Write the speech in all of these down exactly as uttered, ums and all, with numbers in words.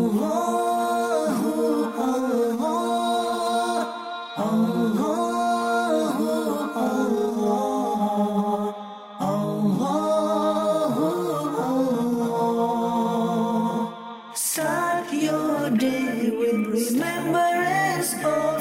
Start your day with remembrance of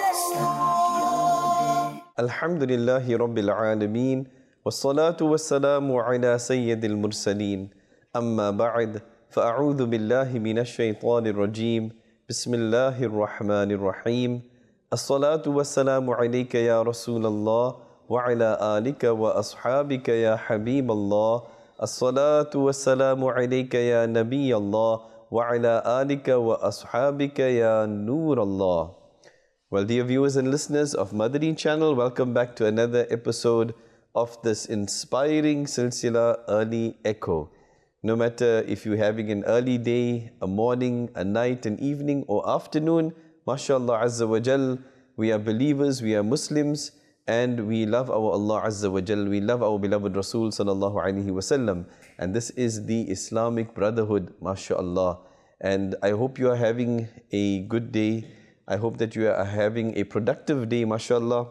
Allah. Alhamdulillahi Rabbil Alameen. Wassalatu wassalamu ala Sayyidil Mursaleen. Amma ba'd. Fa'a'udhu billahi minash shaitanir rajim. Bismillahir Rahmanir Rahim. As-salatu wassalamu alayka ya Rasulallah wa ala alika wa ashabika ya Habiballah. As-salatu wassalamu alayka ya Nabiyallah wa ala alika wa ashabika ya Nurallah. Well, dear viewers and listeners of Madani channel, welcome back to another episode of this inspiring silsila Early Echo. No matter if you're having an early day, a morning, a night, an evening or afternoon, mashallah azza wa jal, we are believers, we are Muslims, and we love our Allah azza wa jal, we love our beloved Rasul sallallahu alaihi wasallam, and this is the Islamic Brotherhood, mashallah. And I hope you are having a good day. I hope that you are having a productive day, mashallah.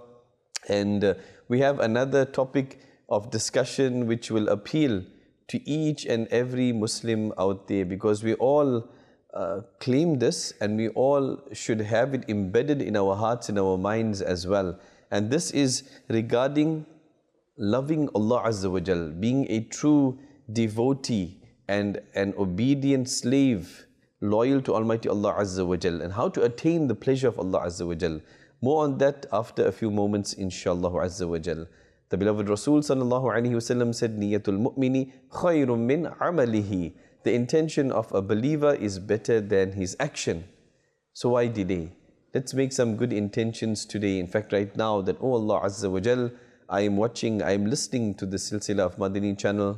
And uh, we have another topic of discussion which will appeal to each and every Muslim out there, because we all uh, claim this and we all should have it embedded in our hearts, in our minds as well. And this is regarding loving Allah Azza wa Jal, being a true devotee and an obedient slave, loyal to Almighty Allah Azza wa Jal, and how to attain the pleasure of Allah Azza wa Jal. More on that after a few moments, inshallah Azza wa Jal. The beloved Rasul sallallahu alaihi wasallam said, Niyatul mu'mini khayrun min amalihi. The intention of a believer is better than his action. So why delay? Let's make some good intentions today. In fact, right now, that, oh Allah Azza wa Jal, I am watching, I am listening to the silsila of Madani channel,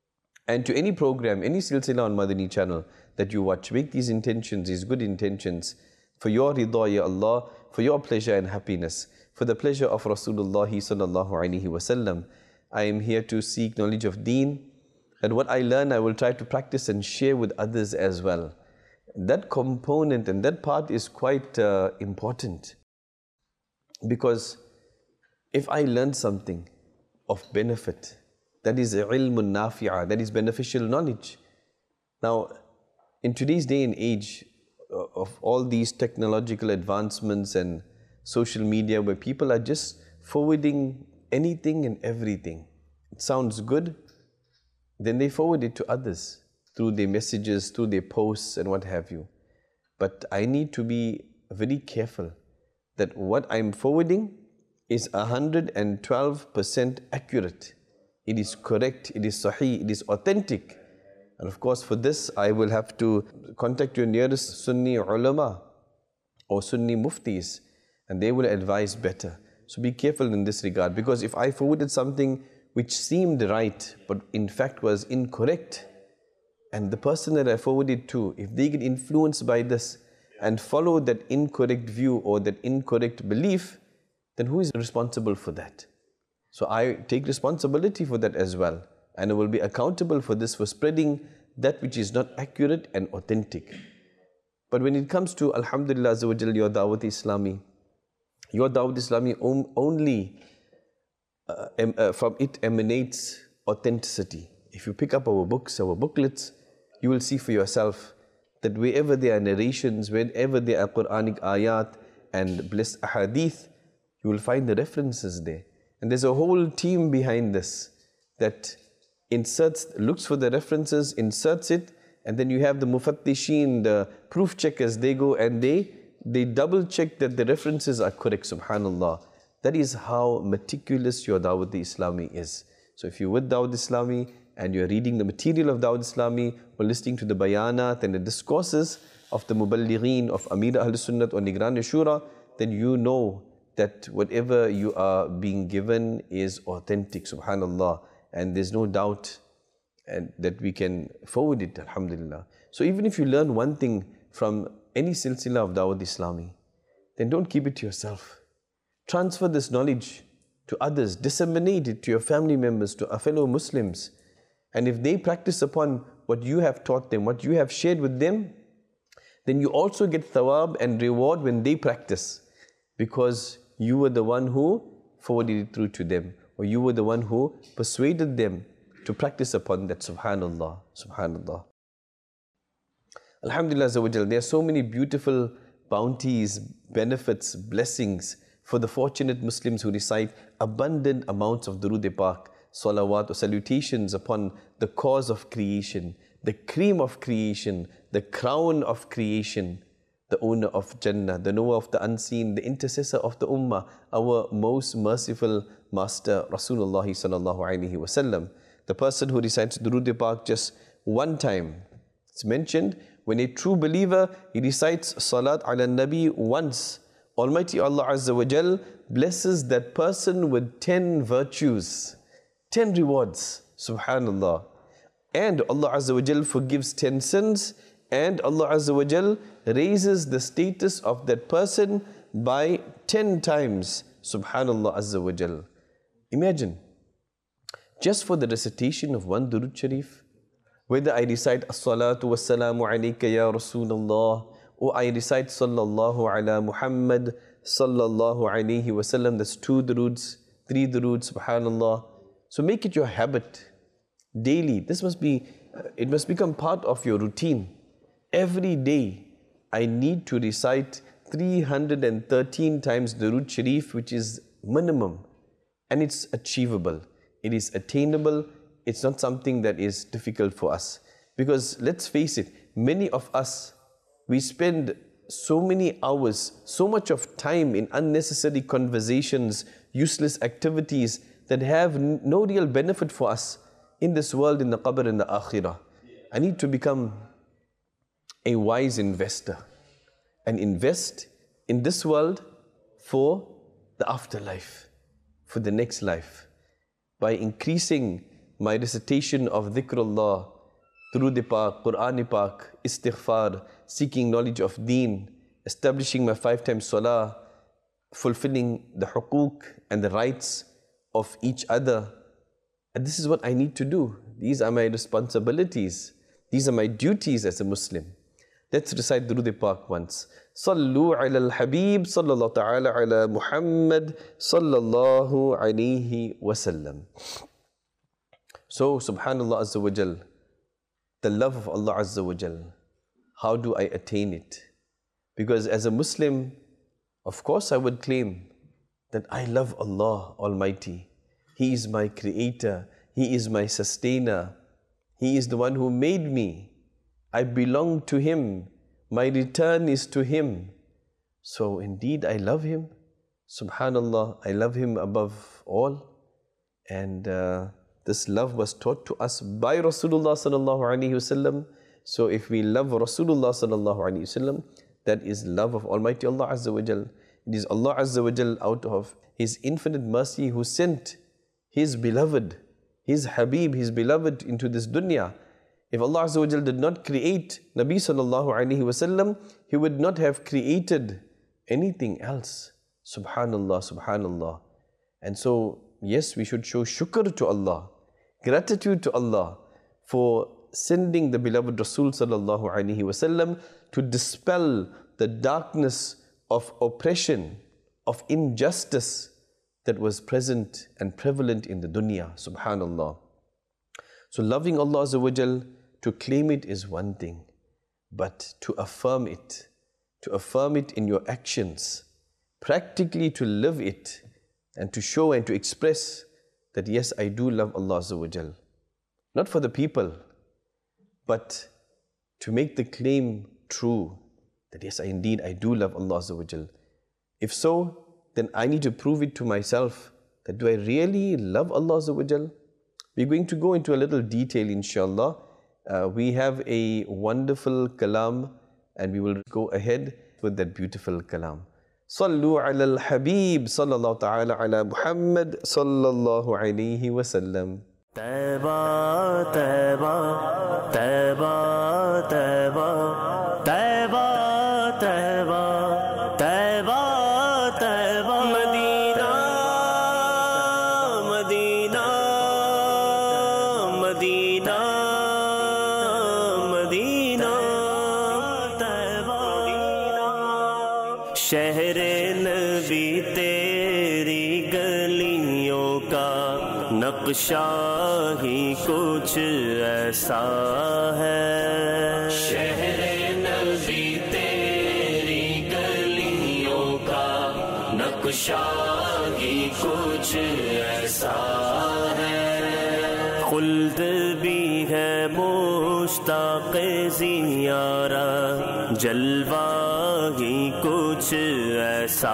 and to any program, any silsila on Madani channel that you watch, make these intentions, these good intentions, for your ridha, ya Allah, for your pleasure and happiness, for the pleasure of Rasulullah sallallahu alaihi wasallam. I am here to seek knowledge of deen, and what I learn I will try to practice and share with others as well. That component and that part is quite uh, important, because if I learn something of benefit, that is ilmun nafi'ah, that is beneficial knowledge. Now, in today's day and age of all these technological advancements and social media, where people are just forwarding anything and everything, it sounds good, then they forward it to others through their messages, through their posts and what have you. But I need to be very careful that what I'm forwarding is one hundred twelve percent accurate. It is correct, it is sahih, it is authentic. And of course, for this, I will have to contact your nearest Sunni ulama or Sunni muftis, and they will advise better. So be careful in this regard, because if I forwarded something which seemed right, but in fact was incorrect, and the person that I forwarded to, if they get influenced by this and follow that incorrect view or that incorrect belief, then who is responsible for that? So I take responsibility for that as well. And I will be accountable for this, for spreading that which is not accurate and authentic. But when it comes to, Alhamdulillah Azza wa Jal, your Dawat Islami, your Dawat Islami only uh, em, uh, from it emanates authenticity. If you pick up our books, our booklets, you will see for yourself that wherever there are narrations, wherever there are Quranic ayat and blessed ahadith, you will find the references there. And there's a whole team behind this that inserts, looks for the references, inserts it, and then you have the mufattishin, the proof checkers, they go and they, they double check that the references are correct, subhanallah. That is how meticulous your Dawat Islami is. So if you're with Dawat Islami and you're reading the material of Dawat Islami or listening to the bayanat and the discourses of the muballighin of Amir Ahl Sunnat or Nigran Shura, then you know that whatever you are being given is authentic, subhanallah. And there's no doubt and that we can forward it, alhamdulillah. So even if you learn one thing from any silsila of Dawat Islami, then don't keep it to yourself. Transfer this knowledge to others, disseminate it to your family members, to our fellow Muslims. And if they practice upon what you have taught them, what you have shared with them, then you also get thawab and reward when they practice, because you were the one who forwarded it through to them, or you were the one who persuaded them to practice upon that. Subhanallah, Subhanallah. Alhamdulillah, there are so many beautiful bounties, benefits, blessings for the fortunate Muslims who recite abundant amounts of Durood-e-Pak, salawat or salutations upon the cause of creation, the cream of creation, the crown of creation, the owner of Jannah, the knower of the unseen, the intercessor of the Ummah, our most merciful Master Rasulullah sallallahu alaihi wasallam. The person who recites Durood-e-Pak just one time, it's mentioned, when a true believer, he recites Salat ala Nabi once, Almighty Allah Azza wa Jal blesses that person with ten virtues, ten rewards, Subhanallah. And Allah Azza wa Jal forgives ten sins, and Allah Azza wa Jal raises the status of that person by ten times, Subhanallah Azza wa Jal. Imagine, just for the recitation of one Durood Sharif, whether I recite As-salatu was-salamu alayka ya Rasulullah, or I recite Sallallahu ala Muhammad Sallallahu alayhi wasallam, that's two Duroods, three Duroods, Subhanallah. So make it your habit, daily. This must be, it must become part of your routine. Every day, I need to recite three hundred thirteen times Durood Sharif, which is minimum. And it's achievable. It is attainable. It's not something that is difficult for us. Because let's face it, many of us, we spend so many hours, so much of time in unnecessary conversations, useless activities that have no real benefit for us in this world, in the qabr, in the akhirah. I need to become a wise investor and invest in this world for the afterlife, for the next life, by increasing my recitation of dhikrullah, Durood-e-Pak, Qur'an-e-Pak, istighfar, seeking knowledge of deen, establishing my five times salah, fulfilling the huquq and the rights of each other. And this is what I need to do. These are my responsibilities. These are my duties as a Muslim. Let's recite Durood-e-Pak once. Sallu ala al-Habib, sallallahu ta'ala ala Muhammad, sallallahu alayhi wasallam. So, Subhanallah Azza wa Jal, the love of Allah Azza wa Jal, how do I attain it? Because as a Muslim, of course I would claim that I love Allah Almighty. He is my creator. He is my sustainer. He is the one who made me. I belong to Him. My return is to Him. So indeed I love Him. Subhanallah, I love Him above all. And uh, this love was taught to us by Rasulullah sallallahu alaihi wasallam. So if we love Rasulullah sallallahu alaihi wasallam, that is love of Almighty Allah Azza wa Jal. It is Allah Azza wa Jal out of His infinite mercy who sent His beloved, His Habib, His beloved into this dunya. If Allah Azza wa Jal did not create Nabi sallallahu alaihi wasallam, He would not have created anything else. Subhanallah, Subhanallah. And so, yes, we should show shukr to Allah, gratitude to Allah for sending the beloved Rasul sallallahu alaihi wasallam to dispel the darkness of oppression, of injustice that was present and prevalent in the dunya. Subhanallah. So loving Allah Azza wa Jal, to claim it is one thing, but to affirm it, to affirm it in your actions, practically to live it, and to show and to express that yes, I do love Allah Azza wa Jal. Not for the people, but to make the claim true, that yes, I, indeed I do love Allah Azza wa Jal. If so, then I need to prove it to myself, that do I really love Allah Azza wa Jal? We're going to go into a little detail, inshallah. Uh, we have a wonderful kalam, and we will go ahead with that beautiful kalam. Sallu ala al-Habib, sallallahu ta'ala ala Muhammad, sallallahu alayhi wa sallam. Taiba, Taiba, Taiba, Taiba, Taiba, Taiba, Taiba, Taiba, Medina, Medina, Medina, Medina, Taiba. شہر نبی تیری گلیوں کا نقشہ ہی کچھ ایسا ہے، شہر نبی تیری گلیوں کا نقشہ ہی کچھ ایسا ہے، خلد بھی ہے مشتاق زیارت، جلوہ ہی کچھ ایسا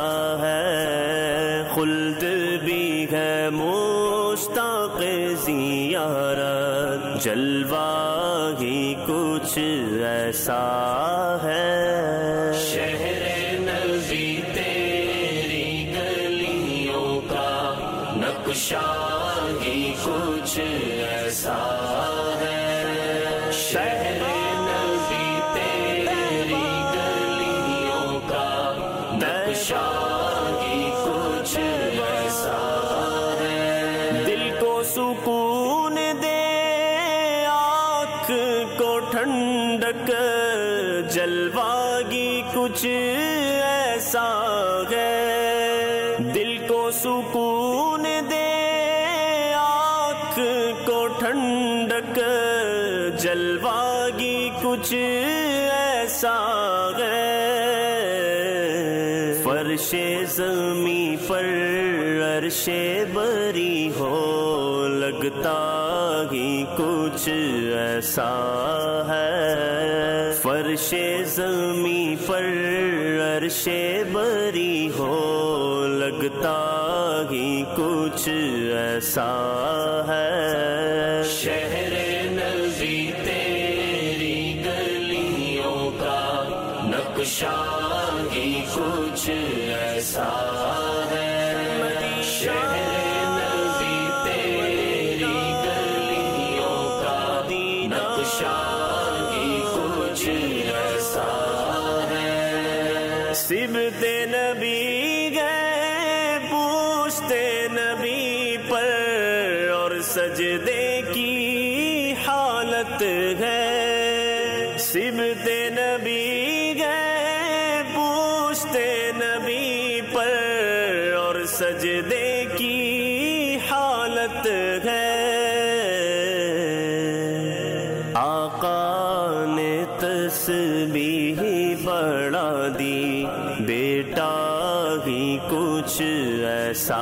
ہے، خلد بھی ہے مشتاق زیارت، جلوہ ہی کچھ ایسا ہے، شہر نبی تیری گلیوں کا نقشہ ہی کچھ ایسا ہے، شہر نبی تیری گلیوں کا نقشہ ہی کچھ ایسا ہے، دل کو سکون دے آنکھ کو ٹھنڈک، جلوہ ہی کچھ ایسا ہے، دل کو سکون دے کو ٹھنڈک، جلوہ ہی کچھ ایسا ہے، فرش زمیں پر عرش بری ہو لگتا ہی کچھ ایسا ہے، فرش زمیں پر عرش بری ہو لگتا ہی کچھ ایسا ہے، شہر نبی تیری گلیوں کا نقشہ ہی کچھ ایسا ہے، شہر نبی تیری گلیوں کا نقشہ ہی کچھ ایسا ہے، سبت نبی گئے پوچھتے نبی پر اور سجدے کی حالت ہے، سبت نبی گئے پوچھتے نبی پر اور سجدے کی حالت ہے، آقا نے تسبیح بڑھا دی، بیٹا ہی کچھ ایسا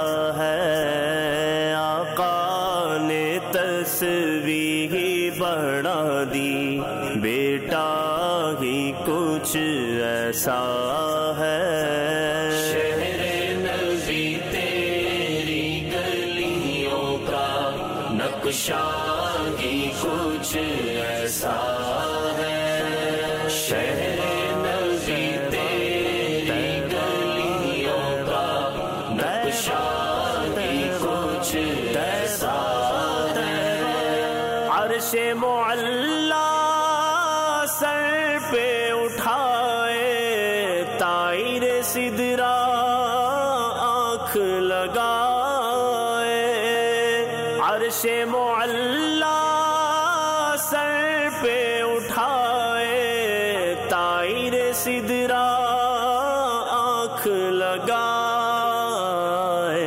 ہے، آقا نے تسبیح بڑھا دی، بیٹا ہی کچھ ایسا ہے، شہر نبی تیری گلیوں کا نقشہ ہی کچھ ایسا ہے، شہر نبی تیری گلیوں کا نقشہ ہی کچھ ایسا ہے، عرش معلا سر پہ اٹھائے، طائر سدرا آنکھ لگائے، عرش معلا سر پہ اٹھائے، طائر سدرا آنکھ لگائے،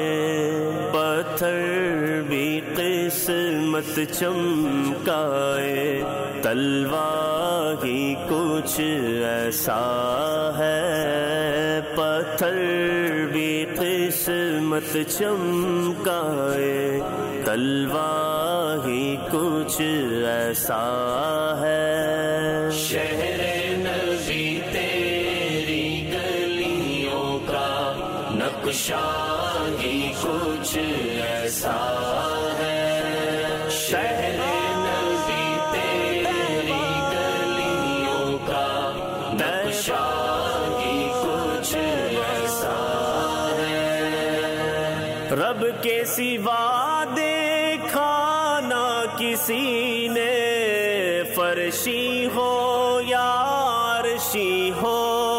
پتھر بھی قسمت چمکائے، تلوار ہی کچھ ایسا ہے، پتھر بھی قسمت چمکائے، تلوار ہی کچھ ایسا ہے، شہر نبی تیری گلیوں کا نقشہ ہی کچھ ایسا ہے، شہر نبی تیری گلیوں کا نقشہ ہی کچھ ایسا ہے، رب کے سوا دیکھا نہ کسی نے، فرشی ہو یا عرشی ہو،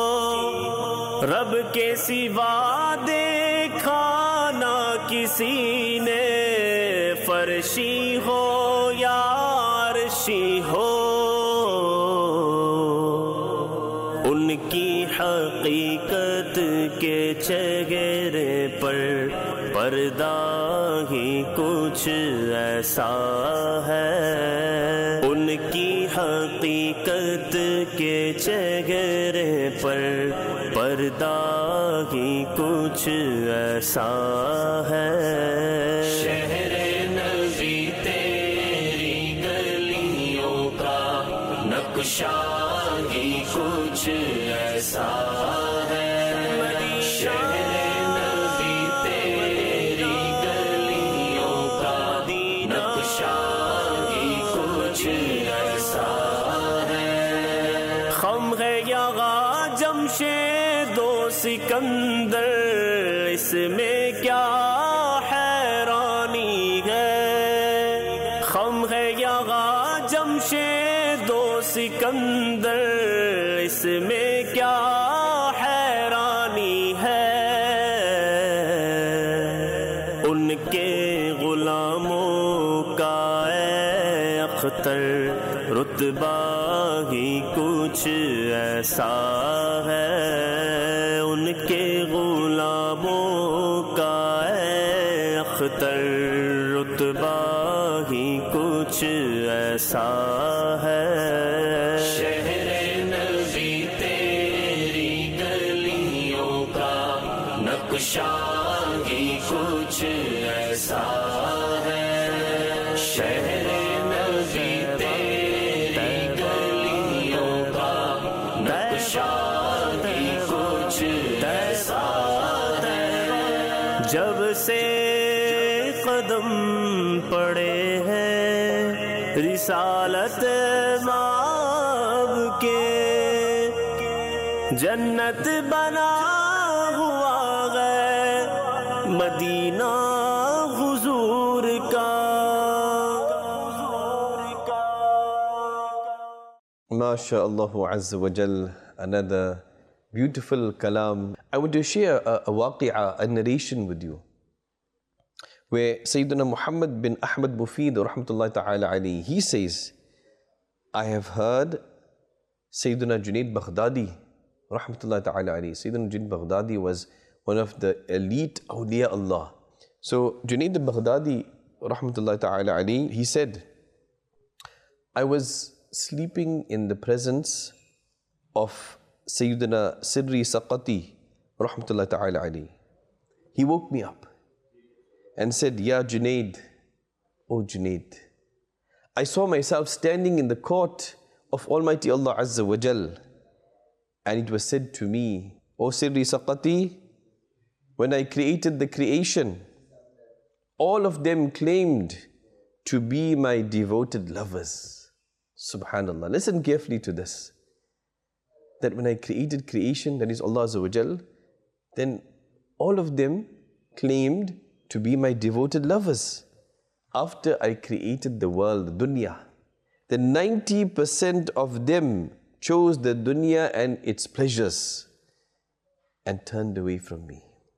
رب کے سوا دیکھا نہ کسی نے، فرشی ہو یا عرشی ہو، उनकी हकीकत के चेहरे पर पर्दा ही कुछ ऐसा है। उनकी हकीकत के चेहरे पर पर्दा ही कुछ ऐसा है। शहरे नबी तेरी गलियों का नक्शा ही कुछ ऐसा है। शहरे नबी तेरी गलियों का नक्शा ही कुछ ऐसा है। खम है यहाँ जमशेदो सिकंदर, इसमें क्या हैरानी है। खम है यहाँ जमशेदो सिकंदर, इसमें क्या हैरानी है। उनके गुलामों का ए अख्तर रुतबा ही कुछ ऐसा है। उनके गुलामों का ए अख्तर रुतबा ही कुछ ऐसा है। शहरे नबी तेरी गलियों का नक्शा ही कुछ ऐसा है। शहरे नबी तेरी गलियों का नक्शा ही कुछ ऐसा है। जब से कदम पड़े हैं रिसालत माब के, जन्नत बना हुआ है मदीना हुजूर का। MashaAllah Azza wa Jal, another beautiful kalam. I want to share a, a waqi'ah, a narration with you, where Sayyidina Muhammad bin Ahmad Mufid rahmatullahi ta'ala alayhi, he says, I have heard Sayyidina Junaid Baghdadi rahmatullahi ta'ala alayhi. Sayyidina Junaid Baghdadi was one of the elite awliya Allah. So Junaid Baghdadi rahmatullahi ta'ala alayhi, he said, I was sleeping in the presence of Sayyidina Sirri Saqati rahmatullahi ta'ala alayhi. He woke me up and said, Ya Junaid, O Junaid, I saw myself standing in the court of Almighty Allah Azza wa Jal, and it was said to me, O Sirri Saqati, when I created the creation, all of them claimed to be my devoted lovers. Subhanallah. Listen carefully to this. That when I created creation, that is Allah Azza wa Jal, then all of them claimed to be my devoted lovers. After I created the world, the dunya, then ninety percent of them chose the dunya and its pleasures and turned away from me.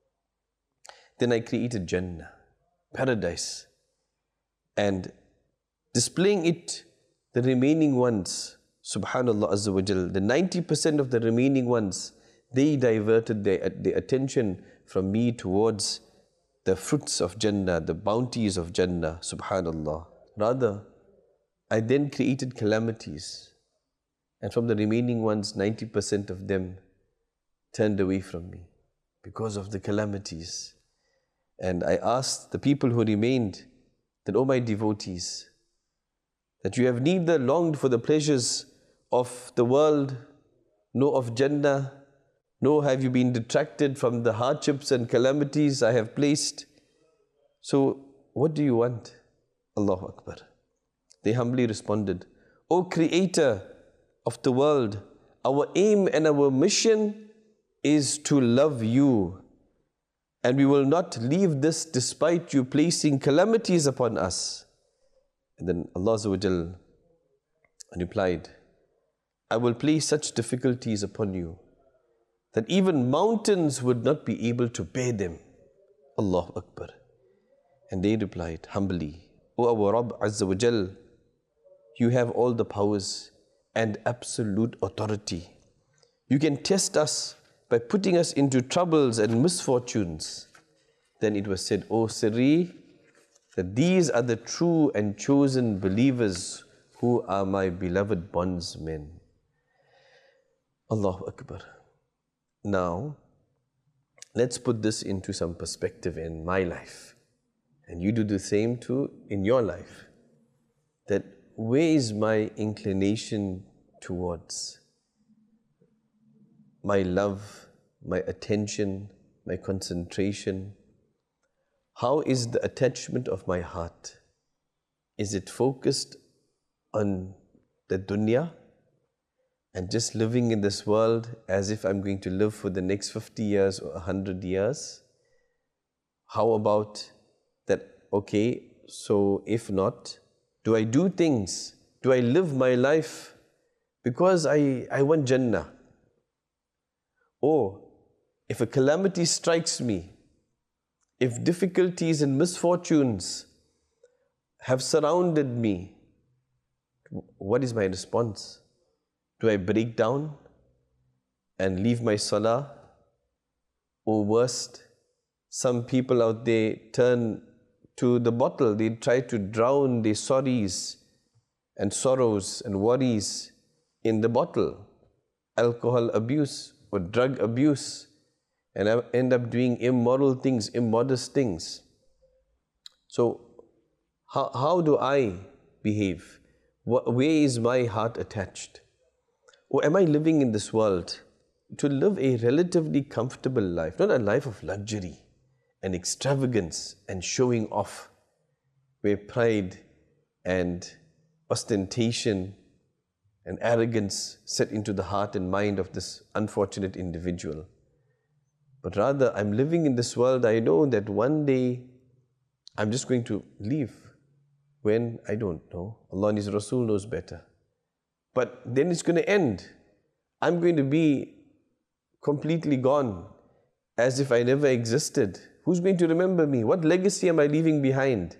Then I created Jannah, paradise, and displaying it, the remaining ones, Subhanallah Azza wa Jal, the ninety percent of the remaining ones, they diverted their, their attention from me towards the fruits of Jannah, the bounties of Jannah, Subhanallah. Rather, I then created calamities, and from the remaining ones, ninety percent of them turned away from me because of the calamities. And I asked the people who remained that, O my devotees, that you have neither longed for the pleasures of the world, nor of Jannah, nor have you been detracted from the hardships and calamities I have placed. So what do you want? Allahu Akbar. They humbly responded, O Creator of the world, our aim and our mission is to love you, and we will not leave this despite you placing calamities upon us. And then Allah Azza wa Jal replied, I will place such difficulties upon you that even mountains would not be able to bear them. Allahu Akbar. And they replied humbly, O our Rabb Azza wa Jal, you have all the powers and absolute authority. you can test us by putting us into troubles and misfortunes. Then it was said, O Sirri, that these are the true and chosen believers who are my beloved bondsmen. Allahu Akbar. Now, let's put this into some perspective in my life. And you do the same too in your life. That where is my inclination towards? My love, my attention, my concentration. How is the attachment of my heart? Is it focused on the dunya and just living in this world as if I'm going to live for the next fifty years or one hundred years? How about that, okay, so if not, do I do things? Do I live my life because I, I want Jannah? Or if a calamity strikes me, if difficulties and misfortunes have surrounded me, what is my response? Do I break down and leave my salah? Or worst, some people out there turn to the bottle. They try to drown their sorries and sorrows and worries in the bottle. Alcohol abuse or drug abuse, and end up doing immoral things, immodest things. So, how, how do I behave? What, where is my heart attached? Or am I living in this world to live a relatively comfortable life, not a life of luxury and extravagance and showing off, where pride and ostentation and arrogance set into the heart and mind of this unfortunate individual? But rather, I'm living in this world, I know that one day I'm just going to leave. When? I don't know. Allah and His Rasul knows better. But then it's going to end. I'm going to be completely gone, as if I never existed. Who's going to remember me? What legacy am I leaving behind?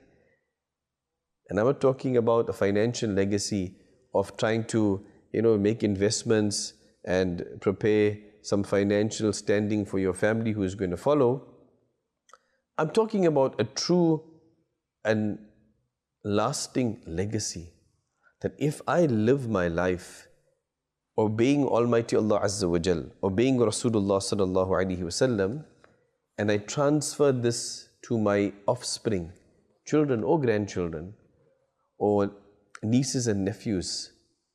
And I'm not talking about a financial legacy of trying to, you know, make investments and prepare some financial standing for your family who is going to follow. I'm talking about a true and lasting legacy. That if I live my life obeying Almighty Allah Azza wa Jal, obeying Rasulullah Sallallahu Alaihi Wasallam, and I transfer this to my offspring, children or grandchildren, or nieces and nephews,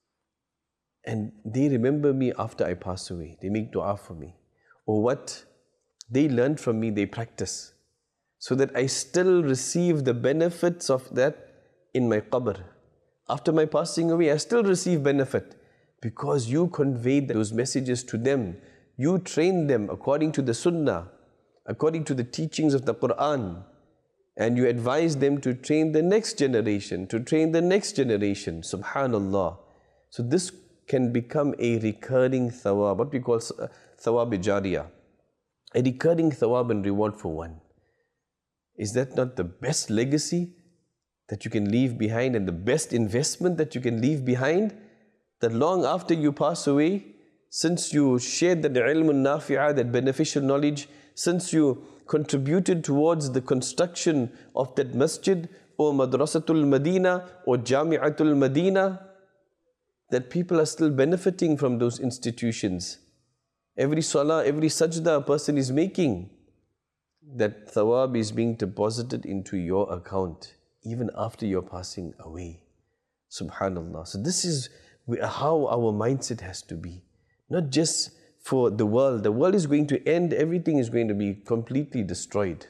and they remember me after I pass away, they make dua for me, or what they learned from me, they practice, so that I still receive the benefits of that in my qabr. After my passing away, I still receive benefit, because you conveyed those messages to them. You trained them according to the sunnah, according to the teachings of the Quran, and you advise them to train the next generation, to train the next generation. Subhanallah. So this can become a recurring thawab, what we call thawab jariyah, a recurring thawab and reward for one. Is that not the best legacy that you can leave behind, and the best investment that you can leave behind? That long after you pass away, since you shared that ilm nafi'ah, that beneficial knowledge, since you contributed towards the construction of that masjid or madrasatul Madina or jami'atul Madina, that people are still benefiting from those institutions. Every salah, every sajda a person is making, that thawab is being deposited into your account even after you're passing away. Subhanallah. So this is how our mindset has to be. Not just for the world. The world is going to end, everything is going to be completely destroyed.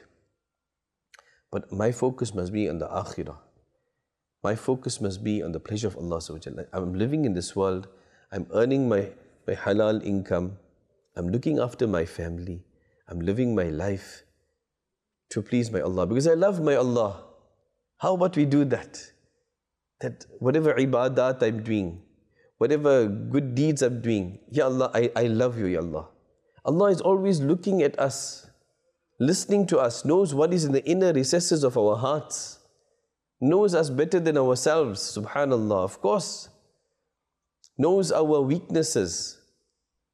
But my focus must be on the akhirah. My focus must be on the pleasure of Allah subhanahu wa ta'ala. I'm living in this world, I'm earning my, my halal income, I'm looking after my family, I'm living my life to please my Allah, because I love my Allah. How about we do that? That whatever ibadat I'm doing, whatever good deeds I'm doing, Ya Allah, I, I love you, Ya Allah. Allah is always looking at us, listening to us, knows what is in the inner recesses of our hearts, knows us better than ourselves, subhanallah, of course, knows our weaknesses.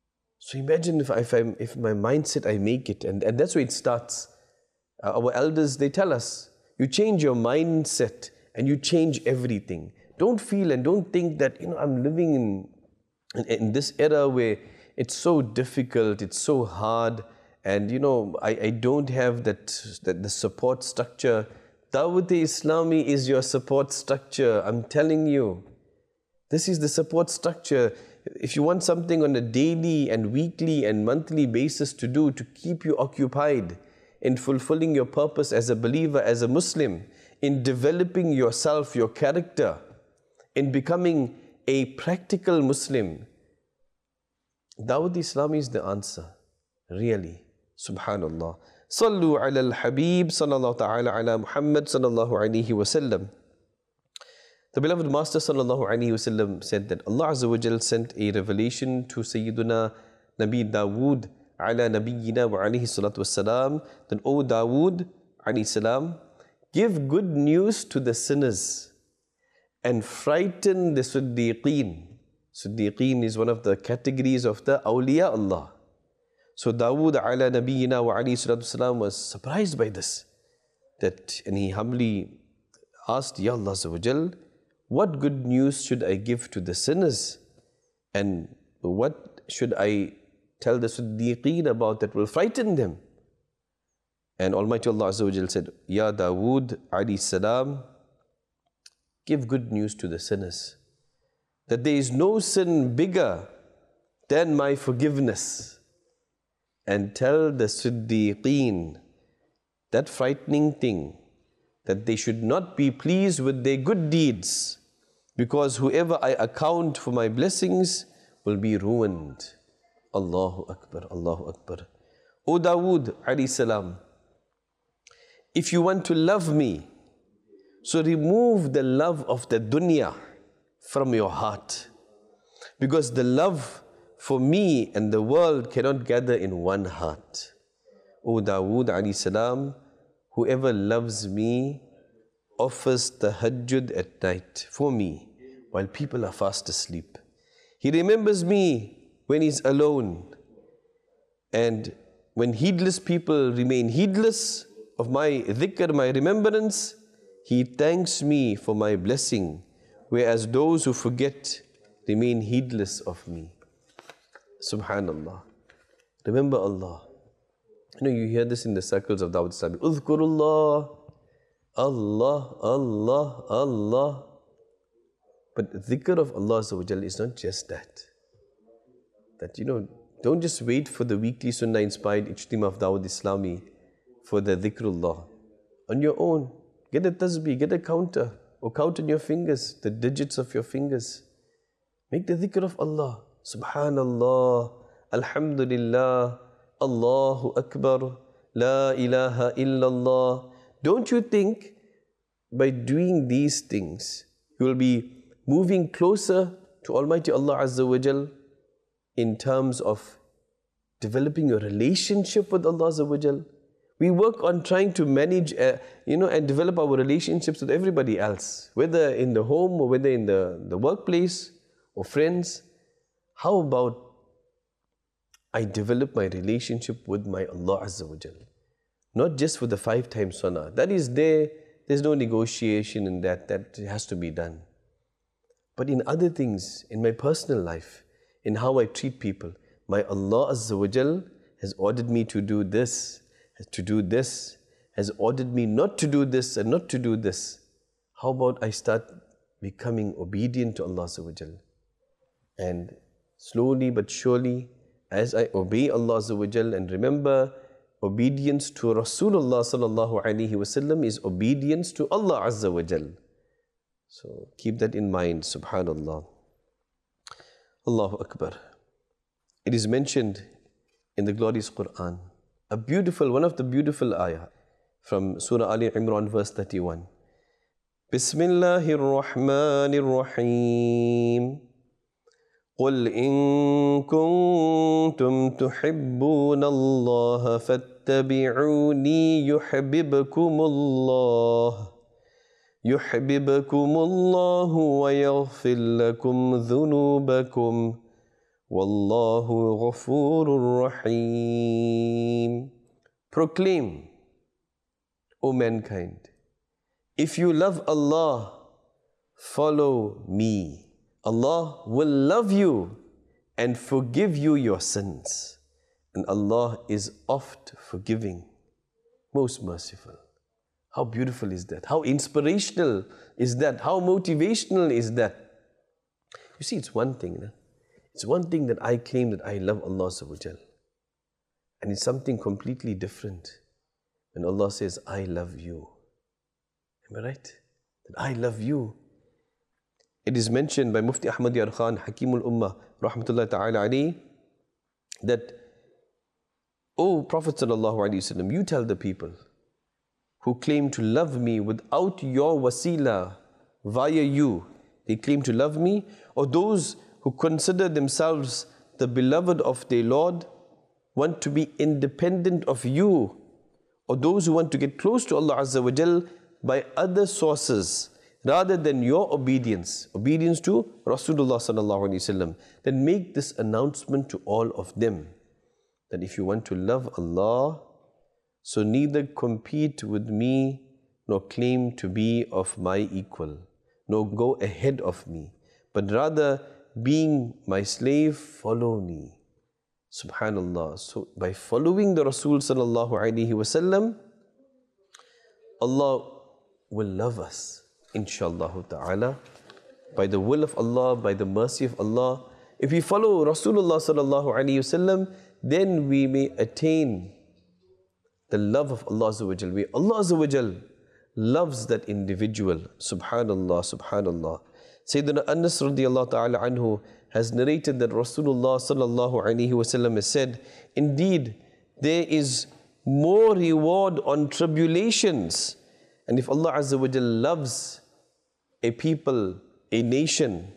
So imagine if, if, I'm, if my mindset, I make it, and, and that's where it starts. Uh, our elders, they tell us, you change your mindset and you change everything. Don't feel and don't think that, you know, I'm living in, in, in this era where it's so difficult, it's so hard, and you know, I, I don't have that, that the support structure. Dawat-e-Islami is your support structure, I'm telling you. This is the support structure. If you want something on a daily and weekly and monthly basis to do to keep you occupied in fulfilling your purpose as a believer, as a Muslim, in developing yourself, your character, in becoming a practical Muslim, Dawat-e-Islami is the answer, really. Subhanallah. Sallu ala al-Habib, sallallahu ta'ala ala Muhammad, sallallahu alayhi wa sallam. The beloved Master sallallahu alayhi wa sallam said that Allah Azza wa Jal sent a revelation to Sayyiduna Nabi Dawood ala nabiyyina wa alayhi salatu wassalam. Then, O Dawood alayhi salam, give good news to the sinners and frighten the Siddiqeen. Siddiqeen is one of the categories of the awliya Allah. So Dawood ala nabiyyina wa alayhi salatu wassalam was surprised by this. That, and he humbly asked, Ya Allah Azza wa Jal, what good news should I give to the sinners? And what should I tell the Siddiqeen about that will frighten them? And Almighty Allah Azza wa Jal said, Ya Dawood alayhi salam, give good news to the sinners, that there is no sin bigger than my forgiveness. And tell the Siddiqeen, that frightening thing, that they should not be pleased with their good deeds, because whoever I account for my blessings will be ruined. Allahu Akbar, Allahu Akbar. O Dawood alayhi salam, if you want to love me, so remove the love of the dunya from your heart, because the love for me and the world cannot gather in one heart. O Dawood alayhi salam, whoever loves me offers tahajjud at night for me while people are fast asleep. He remembers me when he's alone, and when heedless people remain heedless of my dhikr, my remembrance, he thanks me for my blessing, whereas those who forget remain heedless of me. Subhanallah. Remember Allah. You know, you hear this in the circles of Dawat Islami. Udhkurullah. Allah, Allah, Allah. But the dhikr of Allah Azza wa Jal is not just that. That, you know, don't just wait for the weekly sunnah inspired ijtima of Dawat Islami for the dhikrullah. On your own, get a tasbih, get a counter, or count on your fingers, the digits of your fingers. Make the dhikr of Allah. Subhanallah, Alhamdulillah, Allahu Akbar, La ilaha illallah. Don't you think by doing these things, you will be moving closer to Almighty Allah Azza wa Jal in terms of developing your relationship with Allah Azza wa Jal? We work on trying to manage, uh, you know, and develop our relationships with everybody else, whether in the home or whether in the, the workplace or friends. How about I develop my relationship with my Allah Azza wa Jal? Not just for the five times salah. That is there, there's no negotiation in that, that has to be done. But in other things, in my personal life, in how I treat people, my Allah Azza wa Jal has ordered me to do this, to do this, has ordered me not to do this and not to do this. How about I start becoming obedient to Allah Azza wa Jal? And slowly but surely, as I obey Allah Azza wa Jal, and remember, obedience to Rasulullah sallallahu alaihi wasallam is obedience to Allah Azza wa Jal. So keep that in mind, subhanallah. Allahu Akbar. It is mentioned in the glorious Quran, a beautiful, one of the beautiful ayah from Surah Ali Imran verse thirty-one. Bismillahir Rahmanir Rahim. قل إن كنتم تحبون الله فاتبعوني يحببكم الله يحببكم الله ويغفر لكم ذنوبكم Wallahu ghafurur rahim. Proclaim, O mankind, if you love Allah, follow me. Allah will love you and forgive you your sins. And Allah is oft forgiving, most merciful. How beautiful is that? How inspirational is that? How motivational is that? You see, it's one thing. No? It's one thing that I claim that I love Allah Subhanahu wa Ta'ala. And it's something completely different when Allah says, I love you. Am I right? That I love you. It is mentioned by Mufti Ahmad Yar Khan, Hakimul Ummah, Rahmatullahi Ta'ala alayhi, that, O Prophet Sallallahu Alaihi Wasallam, you tell the people who claim to love me without your wasila, via you, they claim to love me, or those who consider themselves the beloved of their Lord, want to be independent of you, or those who want to get close to Allah Azza wa Jal by other sources, rather than your obedience, obedience to Rasulullah Sallallahu Alaihi Wasallam, then make this announcement to all of them, that if you want to love Allah, so neither compete with me, nor claim to be of my equal, nor go ahead of me, but rather, being my slave, follow me. Subhanallah. So by following the Rasul Sallallahu Alaihi Wasallam, Allah will love us, inshaAllah ta'ala, by the will of Allah, by the mercy of Allah. If we follow Rasulullah Sallallahu Alaihi Wasallam, then we may attain the love of Allah Azza wa Jal. Allah Azza wa Jal loves that individual. Subhanallah, Subhanallah. Sayyidina Anas radiallahu ta'ala anhu has narrated that Rasulullah Sallallahu Alaihi Wasallam has said, indeed, there is more reward on tribulations. And if Allah Azza wa Jal loves a people, a nation,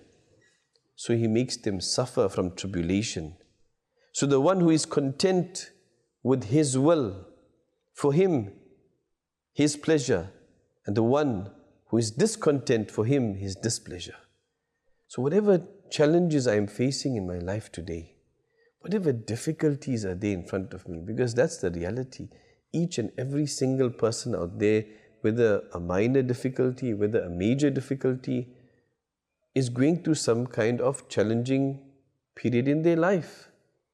so He makes them suffer from tribulation. So the one who is content with His will, for him, His pleasure, and the one who is discontent, for him, His displeasure. So whatever challenges I am facing in my life today, whatever difficulties are there in front of me, because that's the reality. Each and every single person out there, whether a minor difficulty, whether a major difficulty, is going through some kind of challenging period in their life.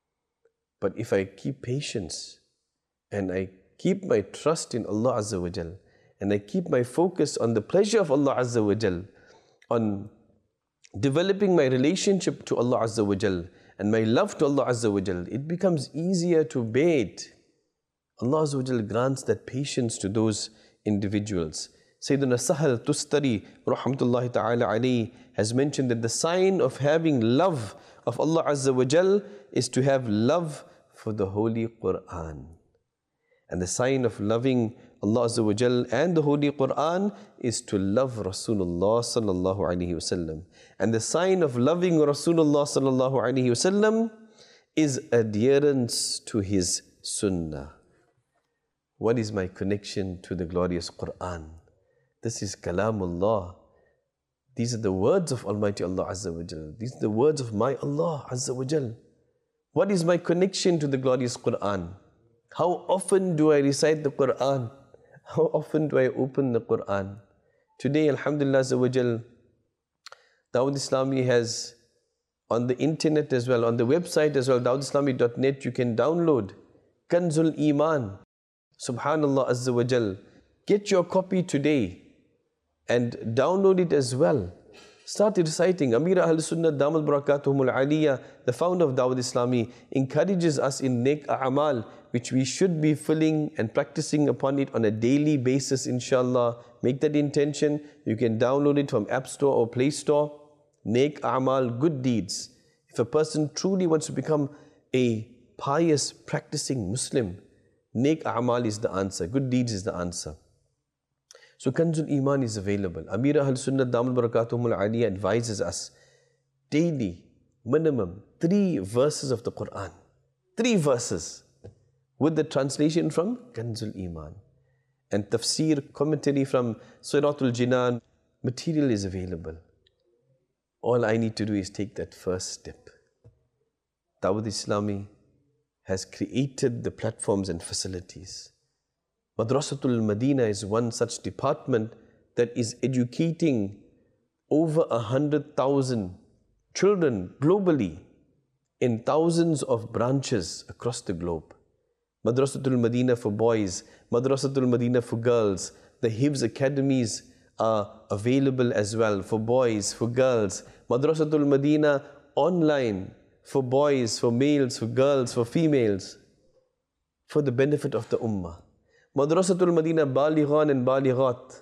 But if I keep patience, and I keep my trust in Allah Azza wa Jal, and I keep my focus on the pleasure of Allah Azza wa Jal, on developing my relationship to Allah Azza wa Jal, and my love to Allah Azza wa Jal, it becomes easier to bear it. Allah Azza wa Jal grants that patience to those individuals. Sayyidina Sahal Tustari, Rahmatullahi Ta'ala alayhi, has mentioned that the sign of having love of Allah Azza wa Jal is to have love for the Holy Quran. And the sign of loving Allah Azza wa Jal and the Holy Quran is to love Rasulullah Sallallahu Alaihi Wasallam. And the sign of loving Rasulullah Sallallahu Alaihi Wasallam is adherence to his Sunnah. What is my connection to the glorious Quran? This is Kalamullah. These are the words of Almighty Allah Azza wa Jal. These are the words of my Allah Azza wa Jal. What is my connection to the glorious Quran? How often do I recite the Quran? How often do I open the Quran? Today, Alhamdulillah Azza wa Jal, Dawud Islami has on the internet as well, on the website as well, dawud islami dot net, you can download Kanzul Iman. Subhanallah Azza wa Jal. Get your copy today and download it as well. Start reciting. Amir Ahl Sunnah Damal Barakatuhumul Aliyah, the founder of Dawud Islami, encourages us in Nek A'amal, which we should be filling and practicing upon it on a daily basis, inshallah. Make that intention. You can download it from App Store or Play Store. Nek A'amal, good deeds. If a person truly wants to become a pious, practicing Muslim, Nek A'amal is the answer. Good deeds is the answer. So Kanzul Iman is available. Amir Ahl Sunnah Damal Barakatuhumul Aliyah advises us daily, minimum, three verses of the Quran. Three verses with the translation from Kanzul Iman. And tafsir, commentary from Siratul Jinan, material is available. All I need to do is take that first step. Dawud Islami has created the platforms and facilities. Madrasatul Madina is one such department that is educating over a hundred thousand children globally in thousands of branches across the globe. Madrasatul Madina for boys, Madrasatul Madina for girls. The Hifz academies are available as well for boys, for girls. Madrasatul Madina online for boys, for males, for girls, for females, for the benefit of the Ummah. Madrasatul Madina Balighan and Balighat,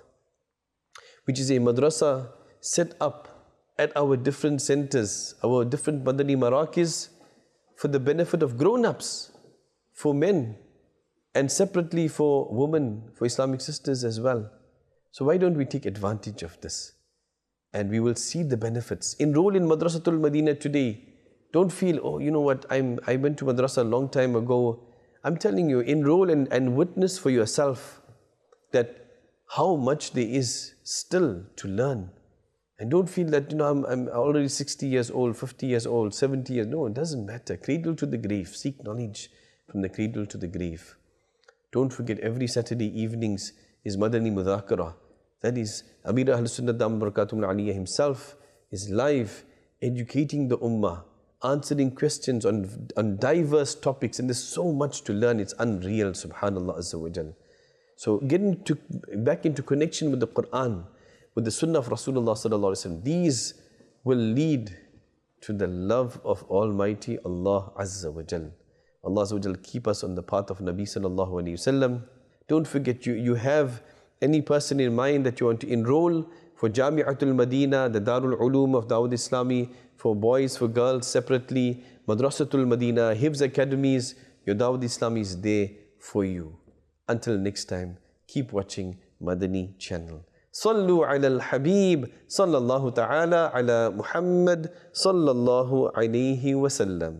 which is a madrasa set up at our different centers, our different Madani Marakis, for the benefit of grown-ups, for men, and separately for women, for Islamic sisters as well. So why don't we take advantage of this? And we will see the benefits. Enroll in Madrasatul Madina today. Don't feel, oh, you know what, I'm, I went to madrasa a long time ago. I'm telling you, enroll and, and witness for yourself that how much there is still to learn. And don't feel that, you know, I'm, I'm already sixty years old, fifty years old, seventy years. No, it doesn't matter. Cradle to the grave. Seek knowledge from the cradle to the grave. Don't forget, every Saturday evenings is Madani Mudhakara. That is, Amir Ahl Sunnah Dam Barakatum Aliyah himself is live, educating the Ummah, answering questions on, on diverse topics. And there's so much to learn. It's unreal, subhanallah azza wa jal. So get into, back into connection with the Quran, with the Sunnah of Rasulullah sallallahu alaihi wasallam. These will lead to the love of Almighty Allah azza wa jal. Allah azza wa jal keep us on the path of Nabi sallallahu alaihi wasallam. Don't forget, you, you have any person in mind that you want to enroll for Jami'atul Madina, the Darul Ulum of Dawud Islami, for boys, for girls separately, Madrasatul Madina, Hifz academies, your Dawud Islami is there for you. Until next time, keep watching Madani channel. Sallu ala al-Habib, sallallahu ta'ala ala Muhammad, sallallahu alayhi wa sallam.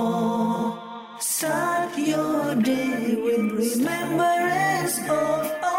Start your day with remembrance of